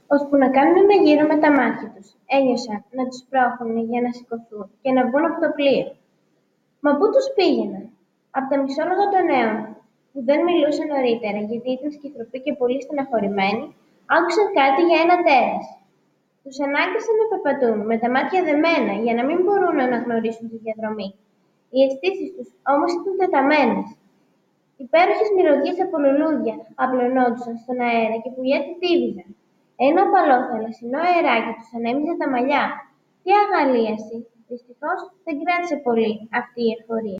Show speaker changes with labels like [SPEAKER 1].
[SPEAKER 1] ώσπου να κάνουν ένα γύρο με τα μάτια τους. Ένιωσαν να τους σπρώχουνε για να σηκωθούν και να βγουν από το πλοίο. Μα πού τους πήγαιναν; Απ' τα μισόλογα των νέων, που δεν μιλούσαν νωρίτερα γιατί ήταν σκυφροποί και πολύ στεναχωρημένοι, άκουσαν κάτι για ένα τέρας. Τους ανάγκασαν να περπατούν με τα μάτια δεμένα για να μην μπορούν να αναγνωρίσουν τη διαδρομή. Οι αισθήσεις τους όμως ήταν τεταμένες. Υπέροχες μυρωδιές από λουλούδια απλωνόντουσαν στον αέρα και πουλιά τυφύβιζαν. Ένα οπαλό θαλασσινό αεράκι τους ανέμιζε τα μαλλιά. Τι αγαλίαση! Δυστυχώς δεν κράτησε πολύ αυτή η εφορία.